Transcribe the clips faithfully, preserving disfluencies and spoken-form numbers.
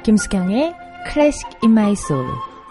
김수경의 클래식 인 마이 소울.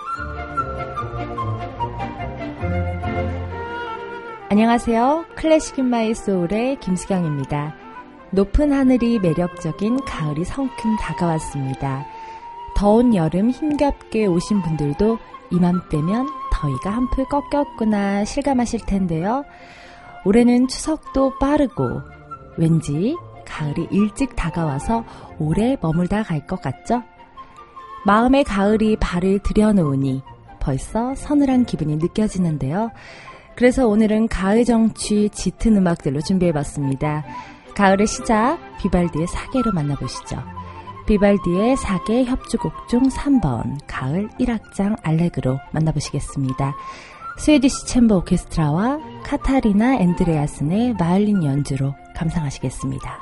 안녕하세요. 클래식 인 마이 소울의 김수경입니다. 높은 하늘이 매력적인 가을이 성큼 다가왔습니다. 더운 여름 힘겹게 오신 분들도 이맘때면 더위가 한풀 꺾였구나 실감하실 텐데요. 올해는 추석도 빠르고 왠지 가을이 일찍 다가와서 오래 머물다 갈 것 같죠? 마음의 가을이 발을 들여놓으니 벌써 서늘한 기분이 느껴지는데요. 그래서 오늘은 가을 정취 짙은 음악들로 준비해봤습니다. 가을의 시작, 비발디의 사계로 만나보시죠. 비발디의 사계 협주곡 중 삼 번 가을 일 악장 알레그로 만나보시겠습니다. 스웨디시 챔버 오케스트라와 카타리나 앤드레아슨의 바이올린 연주로 감상하시겠습니다.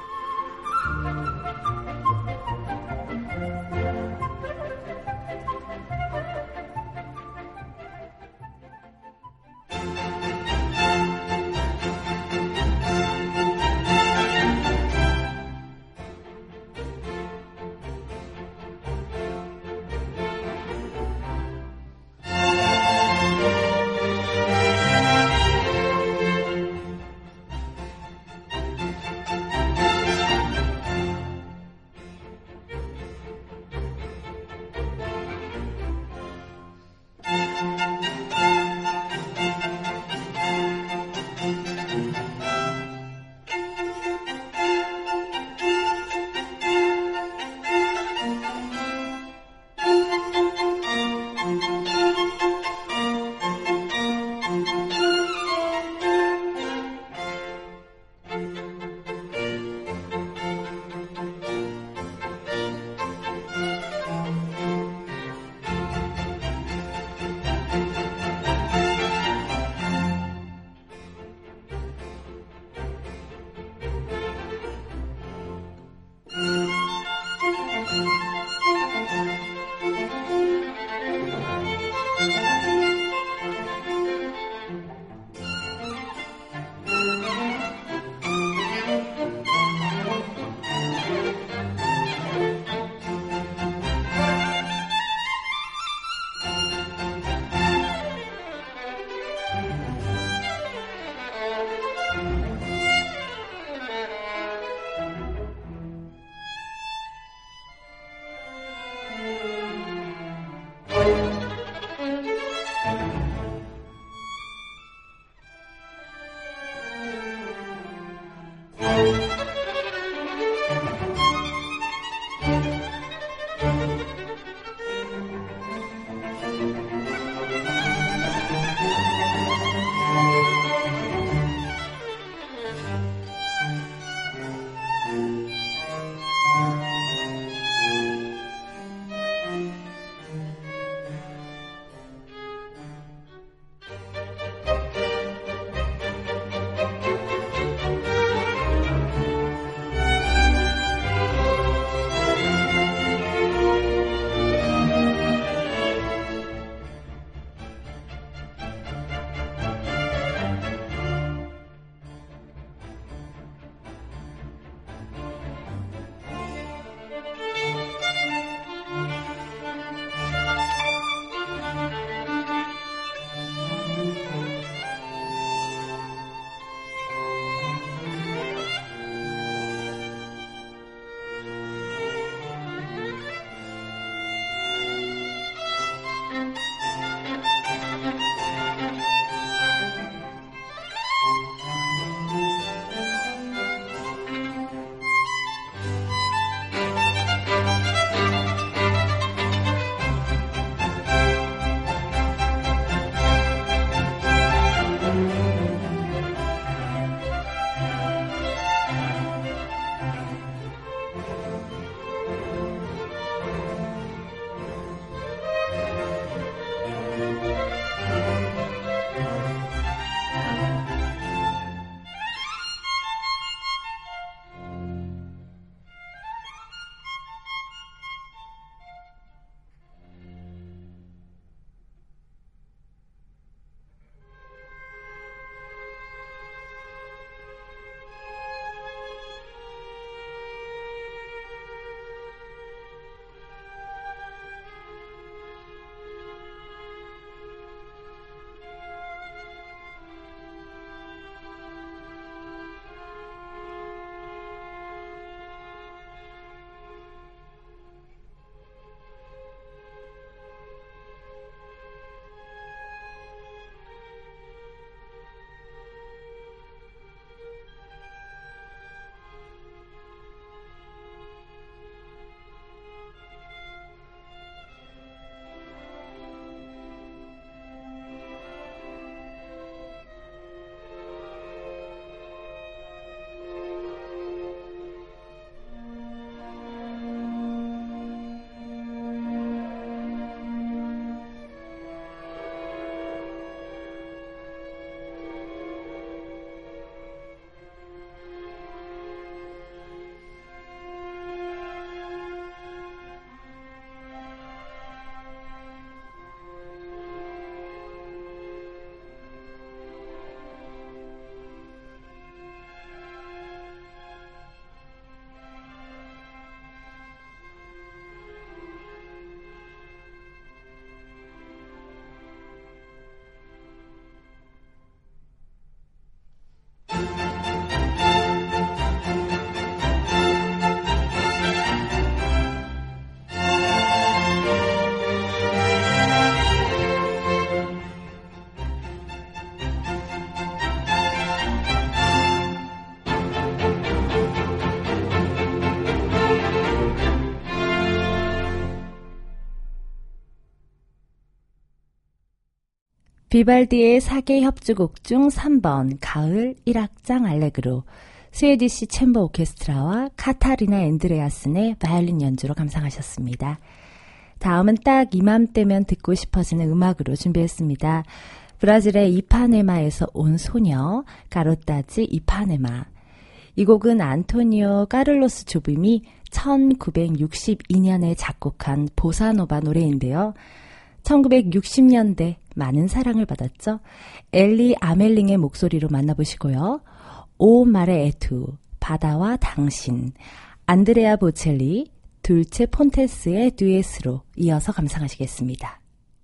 비발디의 사 개 협주곡 중 삼 번 가을 일 악장 알레그로, 스웨디시 챔버 오케스트라와 카타리나 앤드레아슨의 바이올린 연주로 감상하셨습니다. 다음은 딱 이맘때면 듣고 싶어지는 음악으로 준비했습니다. 브라질의 이파네마에서 온 소녀 가로타지 이파네마. 이 곡은 안토니오 까를로스 조빔이 천구백육십이 년에 작곡한 보사노바 노래인데요. 천구백육십 년대 많은 사랑을 받았죠. 엘리 아멜링의 목소리로 만나보시고요. 오 마레 에투, 바다와 당신, 안드레아 보첼리, 둘체 폰테스의 듀엣으로 이어서 감상하시겠습니다.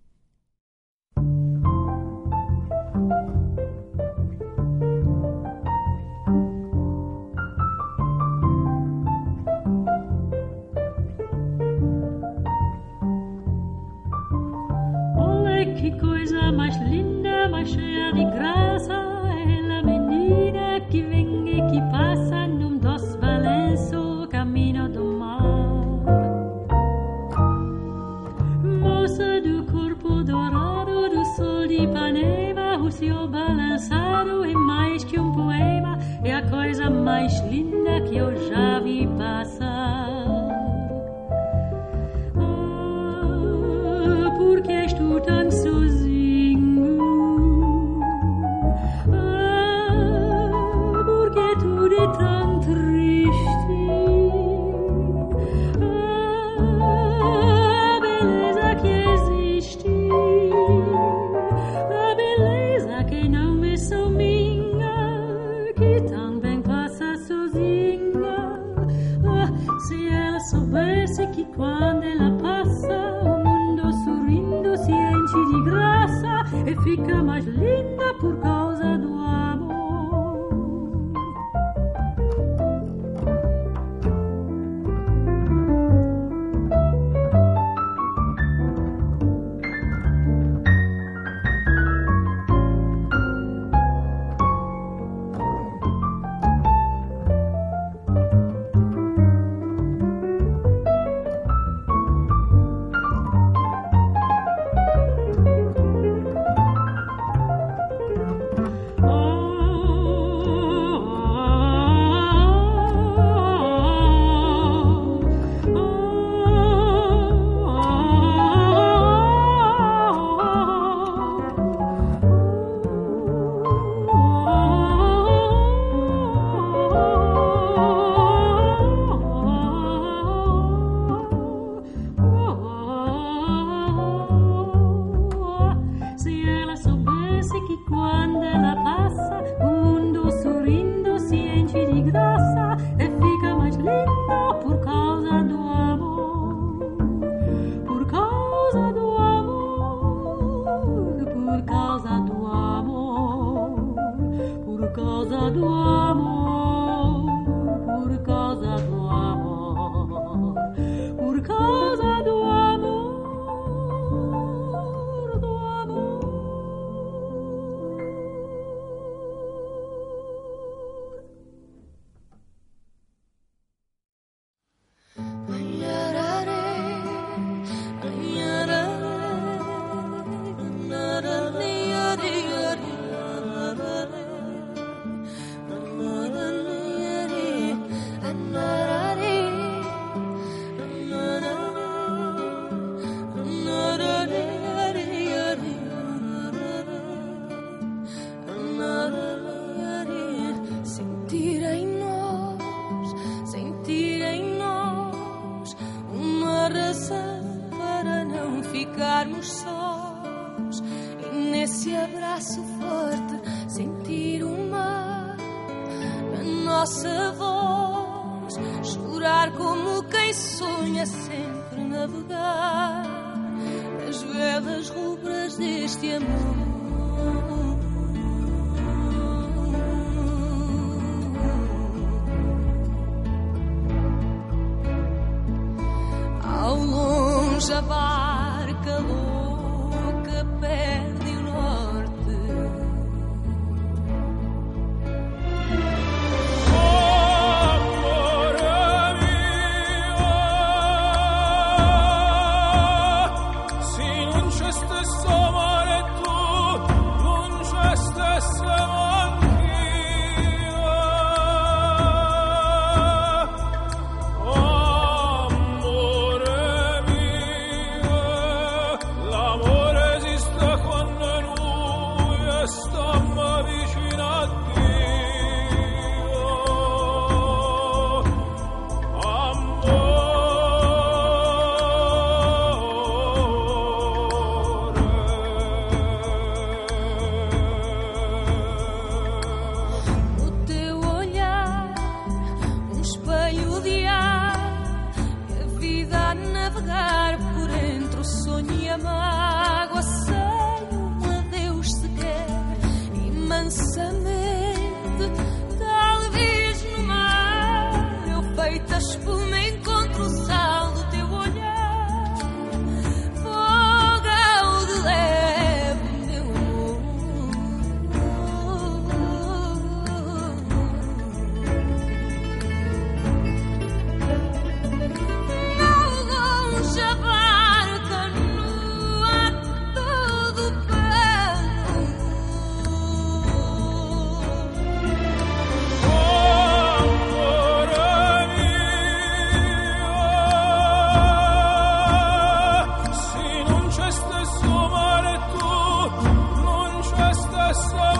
Que coisa mais linda, mais cheia de graça, é a menina que vem e que passa num doce balanço, caminho do mar. Moça do corpo dourado do sol de Ipanema, o seu balançado é mais que um poema, é a coisa mais linda que eu já vi passar. Porque és tu tão sozinho? Ah, porque tudo é tão triste? Ah, a beleza que existe, a beleza que não é só minha, que também passa sozinha. Ah, se ela soubesse que quando ela passa se enche de graça e fica mais linda por causa do amor. Stesso mare tu imensamente. Talvez no mar eu feita espuma encontro o sal do teu olhar. Fogão de leve, meu amor. Longe a barca no ato do pano. Se non c'è stesso mare tu, non c'è stessa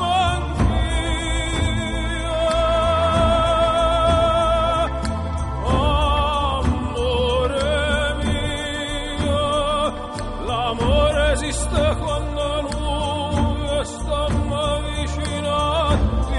amore mio, l'amore esiste quando lui sta vicino a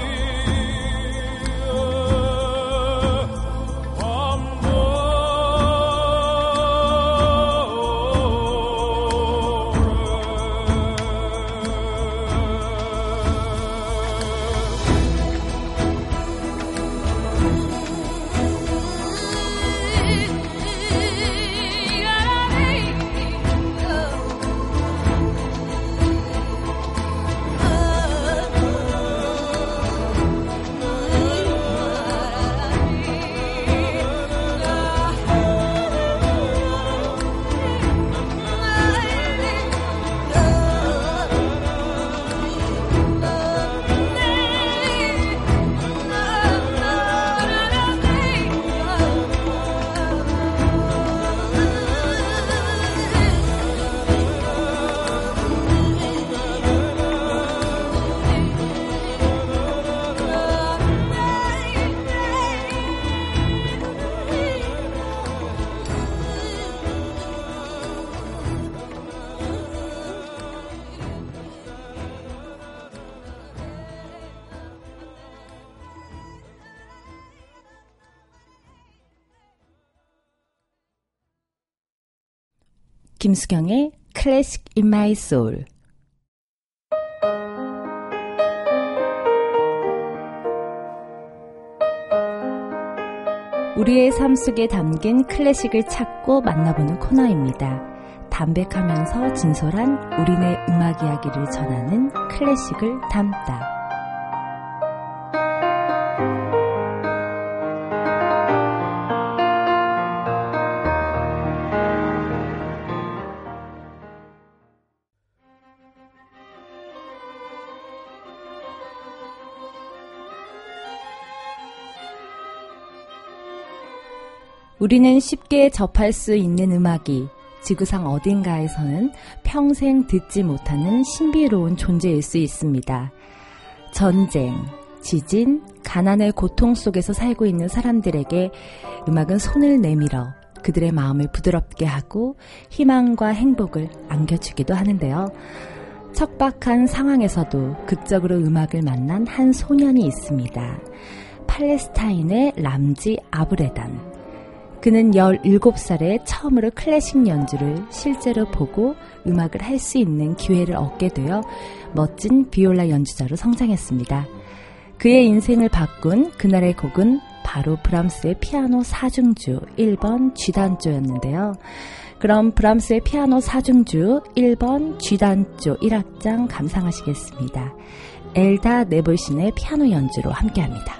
김수경의 클래식 in my soul. 우리의 삶 속에 담긴 클래식을 찾고 만나보는 코너입니다. 담백하면서 진솔한 우리네 음악 이야기를 전하는 클래식을 담다. 우리는 쉽게 접할 수 있는 음악이 지구상 어딘가에서는 평생 듣지 못하는 신비로운 존재일 수 있습니다. 전쟁, 지진, 가난의 고통 속에서 살고 있는 사람들에게 음악은 손을 내밀어 그들의 마음을 부드럽게 하고 희망과 행복을 안겨주기도 하는데요. 척박한 상황에서도 극적으로 음악을 만난 한 소년이 있습니다. 팔레스타인의 람지 아브레단. 그는 열일곱 살에 처음으로 클래식 연주를 실제로 보고 음악을 할 수 있는 기회를 얻게 되어 멋진 비올라 연주자로 성장했습니다. 그의 인생을 바꾼 그날의 곡은 바로 브람스의 피아노 사중주 일 번 G단조였는데요. 그럼 브람스의 피아노 사중주 일 번 G단조 일 악장 감상하시겠습니다. 엘다 네볼신의 피아노 연주로 함께합니다.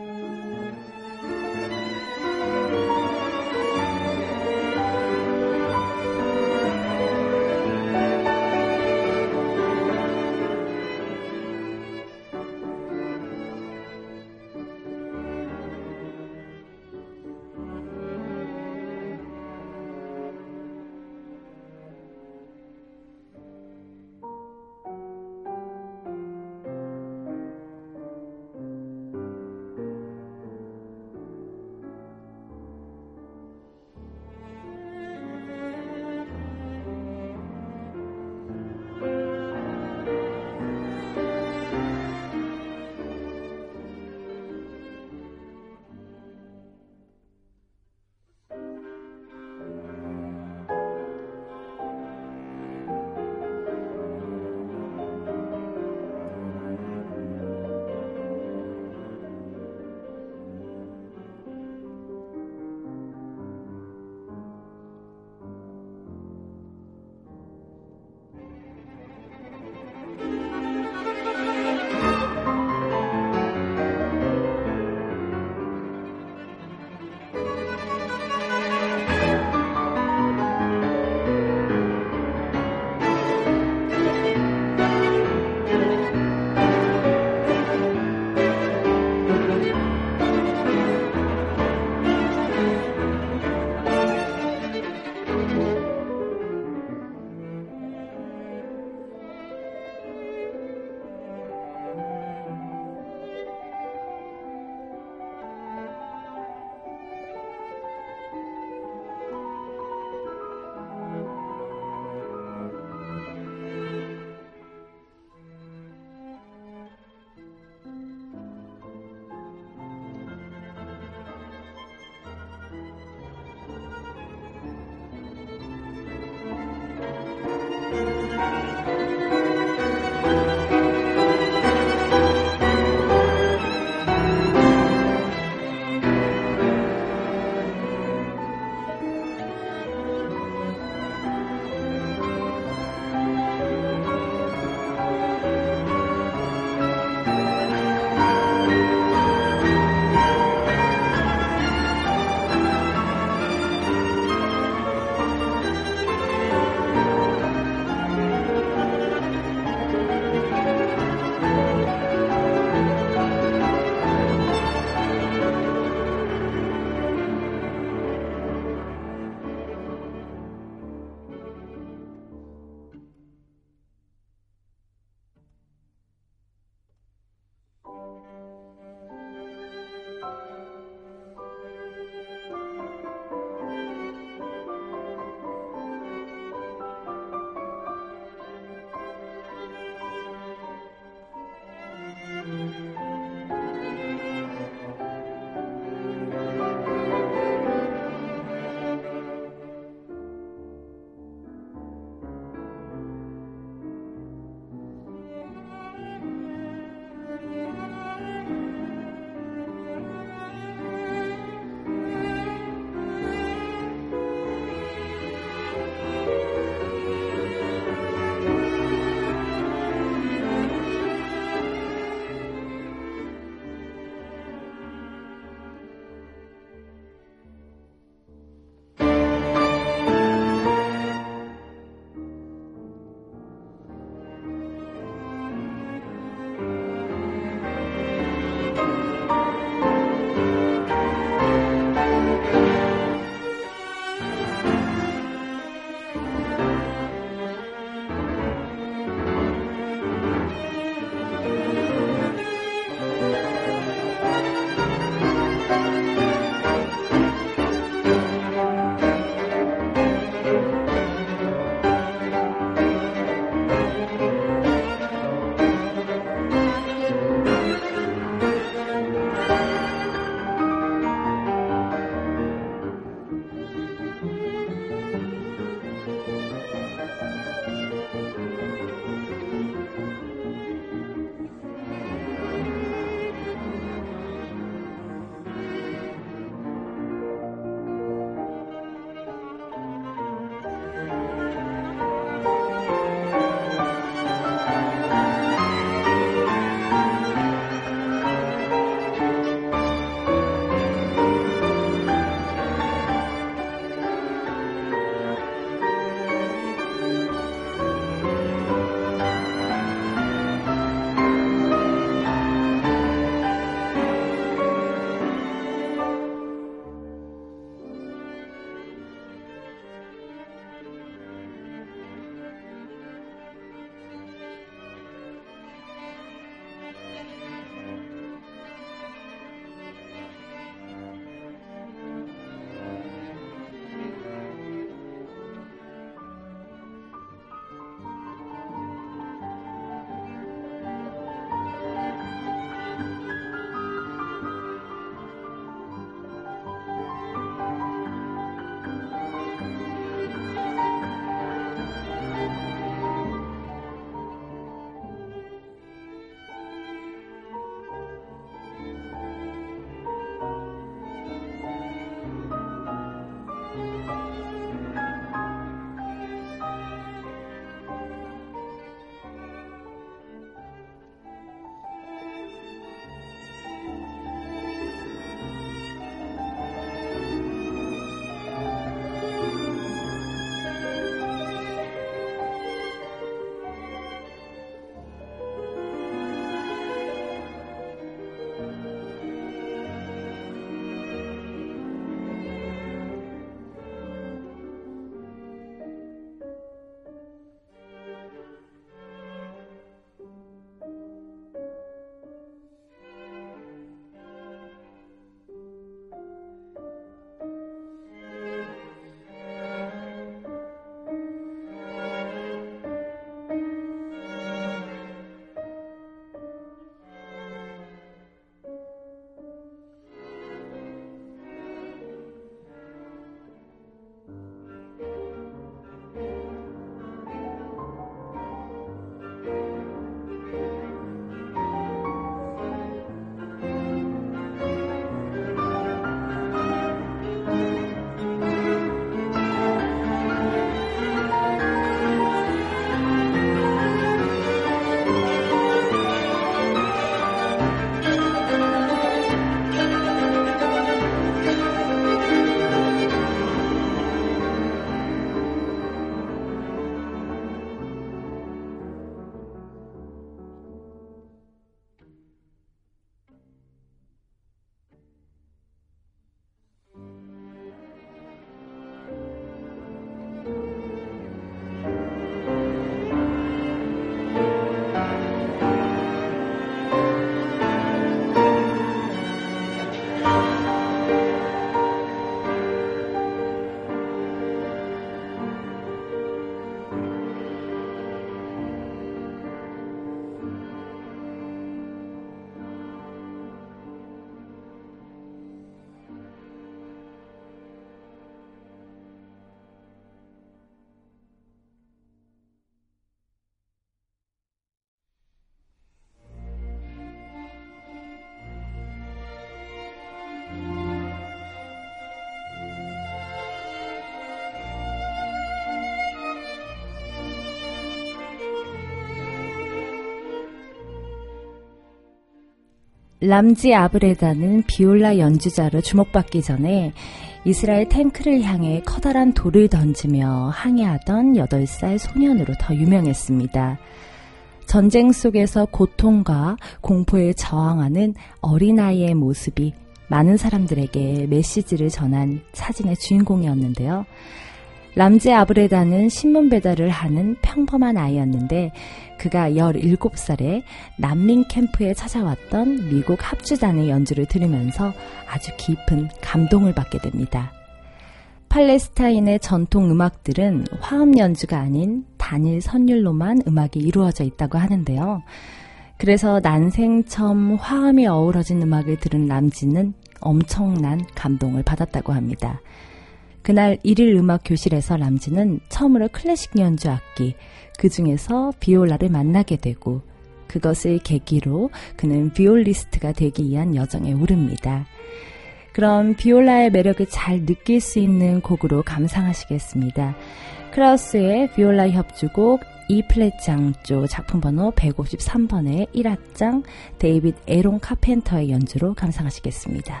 람지 아브레다는 비올라 연주자로 주목받기 전에 이스라엘 탱크를 향해 커다란 돌을 던지며 항해하던 여덟 살 소년으로 더 유명했습니다. 전쟁 속에서 고통과 공포에 저항하는 어린아이의 모습이 많은 사람들에게 메시지를 전한 사진의 주인공이었는데요. 람지 아브레다는 신문 배달을 하는 평범한 아이였는데 그가 열일곱 살에 난민 캠프에 찾아왔던 미국 합주단의 연주를 들으면서 아주 깊은 감동을 받게 됩니다. 팔레스타인의 전통 음악들은 화음 연주가 아닌 단일 선율로만 음악이 이루어져 있다고 하는데요. 그래서 난생 처음 화음이 어우러진 음악을 들은 람지는 엄청난 감동을 받았다고 합니다. 그날 일일 음악 교실에서 람지는 처음으로 클래식 연주 악기, 그 중에서 비올라를 만나게 되고 그것을 계기로 그는 비올리스트가 되기 위한 여정에 오릅니다. 그럼 비올라의 매력을 잘 느낄 수 있는 곡으로 감상하시겠습니다. 크라우스의 비올라 협주곡 E 플랫 장조 작품 번호 백오십삼 번의 일 악장 데이빗 에론 카펜터의 연주로 감상하시겠습니다.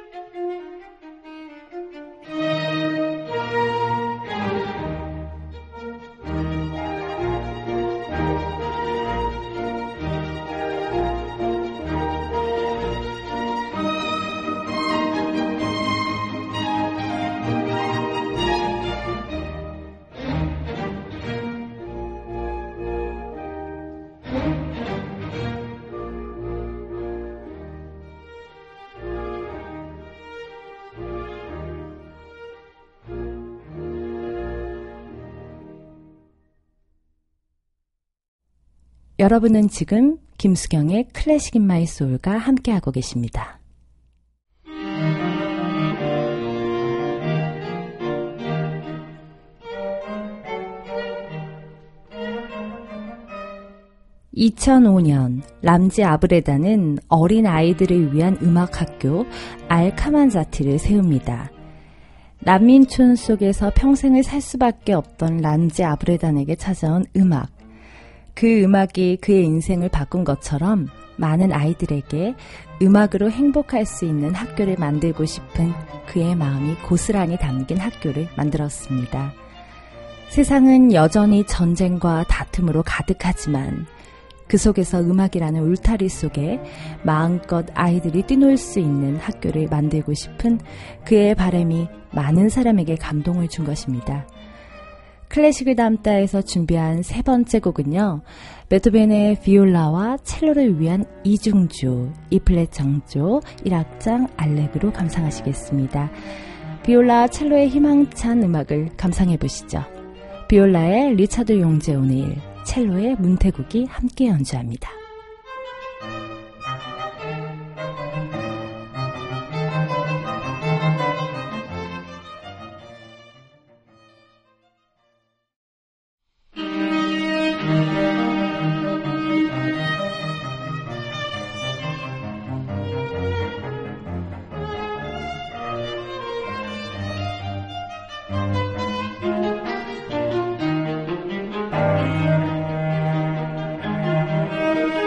여러분은 지금 김수경의 클래식 인 마이 소울과 함께하고 계십니다. 이천오 년 람지 아브레다는 어린 아이들을 위한 음악학교 알카만자티를 세웁니다. 난민촌 속에서 평생을 살 수밖에 없던 람지 아브레단에게 찾아온 음악. 그 음악이 그의 인생을 바꾼 것처럼 많은 아이들에게 음악으로 행복할 수 있는 학교를 만들고 싶은 그의 마음이 고스란히 담긴 학교를 만들었습니다. 세상은 여전히 전쟁과 다툼으로 가득하지만 그 속에서 음악이라는 울타리 속에 마음껏 아이들이 뛰놀 수 있는 학교를 만들고 싶은 그의 바람이 많은 사람에게 감동을 준 것입니다. 클래식을 담다에서 준비한 세 번째 곡은요. 베토벤의 비올라와 첼로를 위한 이중조, E플랫 정조, 일 악장 알레그로 감상하시겠습니다. 비올라와 첼로의 희망찬 음악을 감상해 보시죠. 비올라의 리차드 용제 오네일, 첼로의 문태국이 함께 연주합니다. Thank you.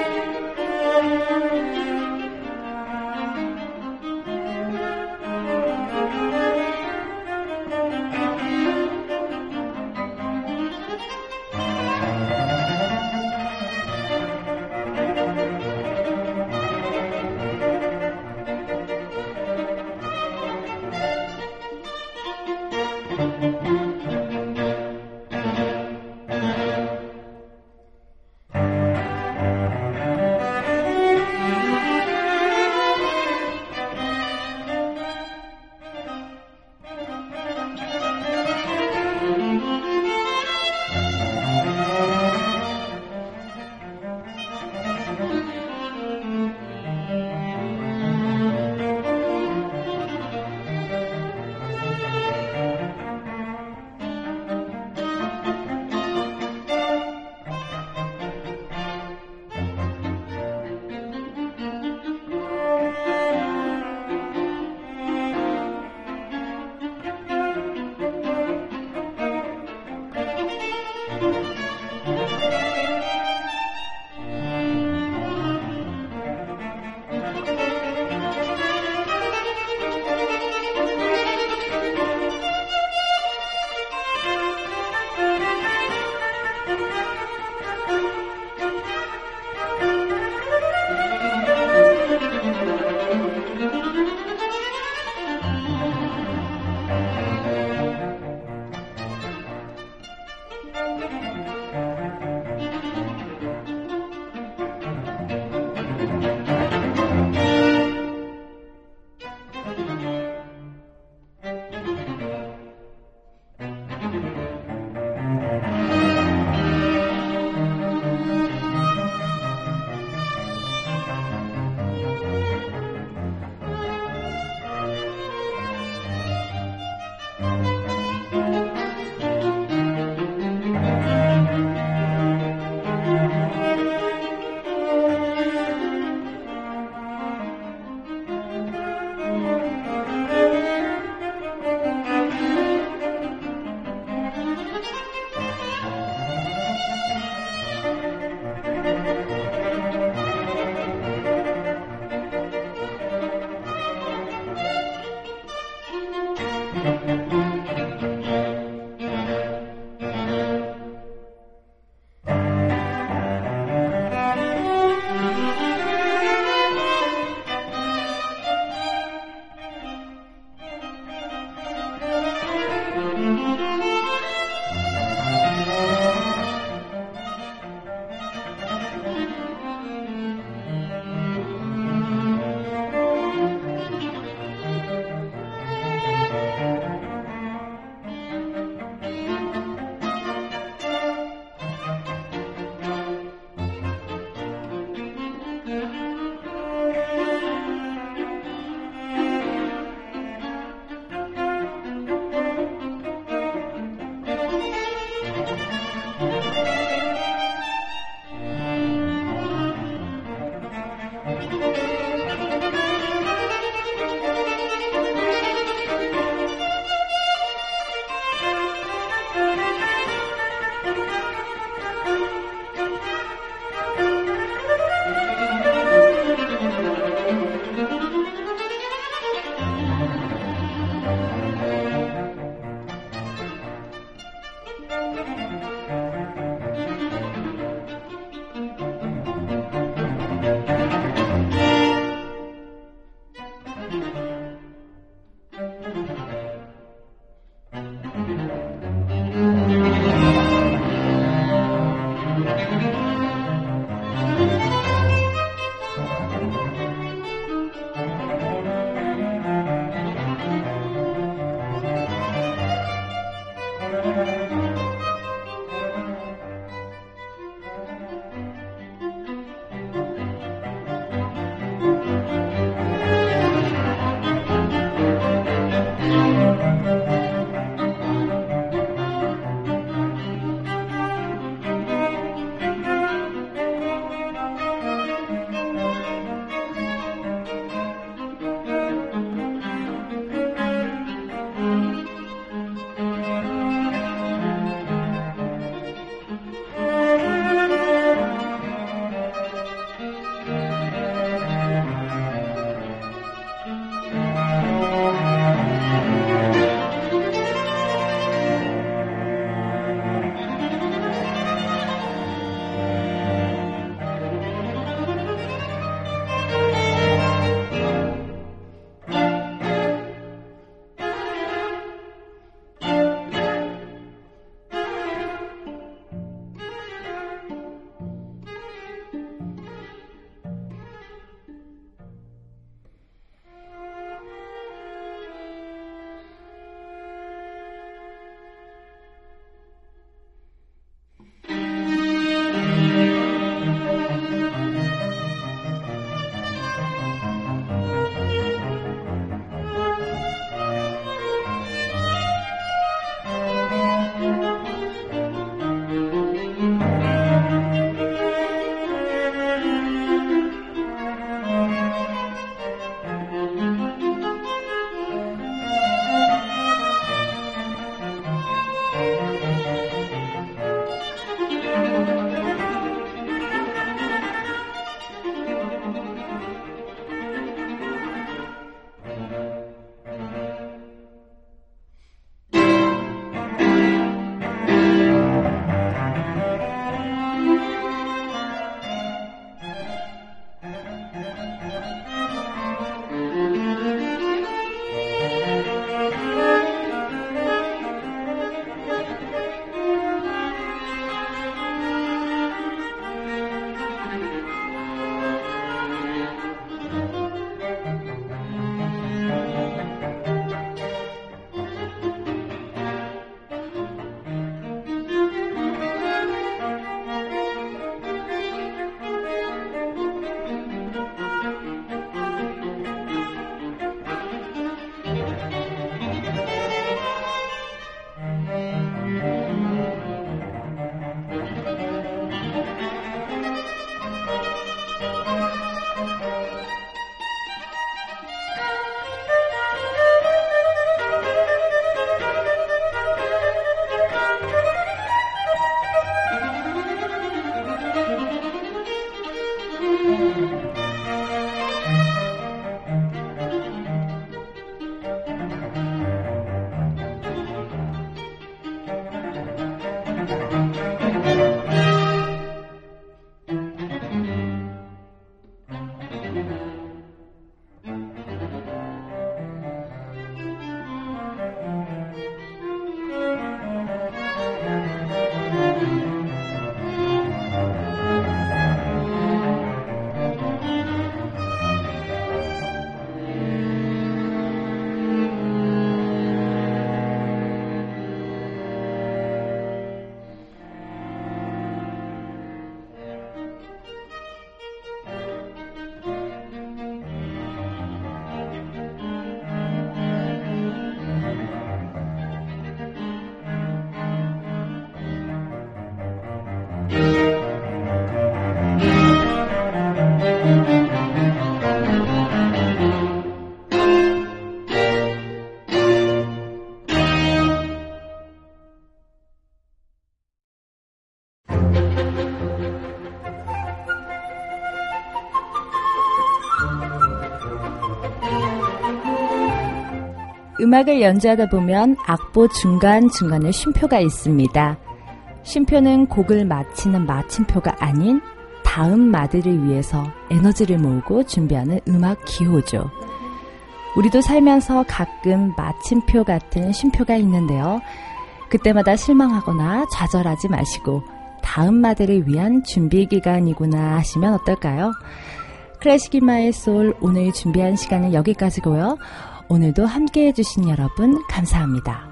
음악을 연주하다 보면 악보 중간중간에 쉼표가 있습니다. 쉼표는 곡을 마치는 마침표가 아닌 다음 마디를 위해서 에너지를 모으고 준비하는 음악 기호죠. 우리도 살면서 가끔 마침표 같은 쉼표가 있는데요. 그때마다 실망하거나 좌절하지 마시고 다음 마디를 위한 준비 기간이구나 하시면 어떨까요? 클래식 인마이 소울 오늘 준비한 시간은 여기까지고요. 오늘도 함께해 주신 여러분 감사합니다.